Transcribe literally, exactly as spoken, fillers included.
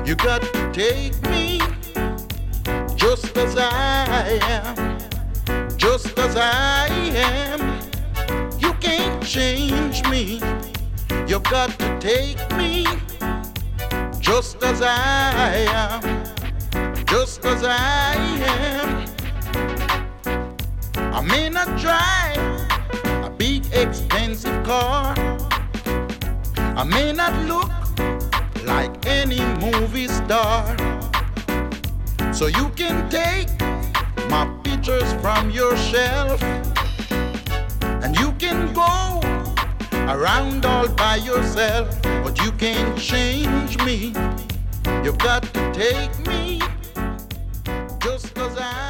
You got to take me just as I am, just as I am. You can't change me. You got to take me just as I am, just as I am. I may not drive a big expensive car. I may not look like any movie star. So you can take my pictures from your shelf, and you can go around all by yourself, but you can't change me. You got to take me just as I am.